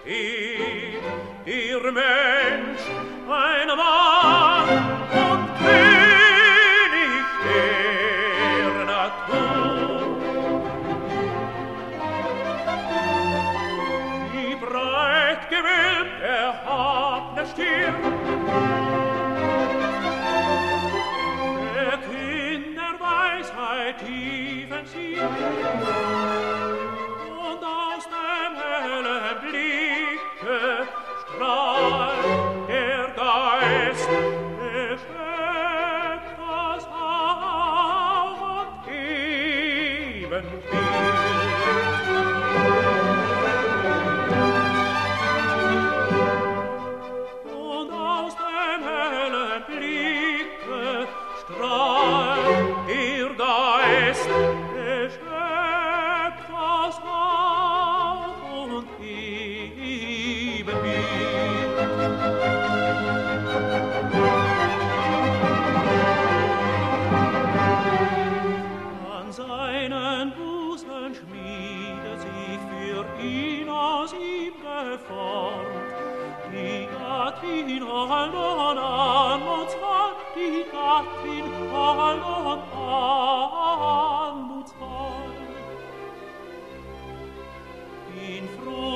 steht, ihr Mensch, ein Mann und König der Natur. Die breit gewölbt erhabne Stirn verkündet der Weisheit tiefen Sinn. Und aus dem hellen Blicke strahlt der Geist, der Schöpfers Hauch und Ebenbild. Und aus dem hellen Blicke strahlt der Geist, der Schöpfers Hauch und Ebenbild. An seinen Busen schmiedet sich für ihn aus ihm geformt die Gattin Haldon Anmutsvoll, die Gattin Haldon Anmutsvoll. In Froh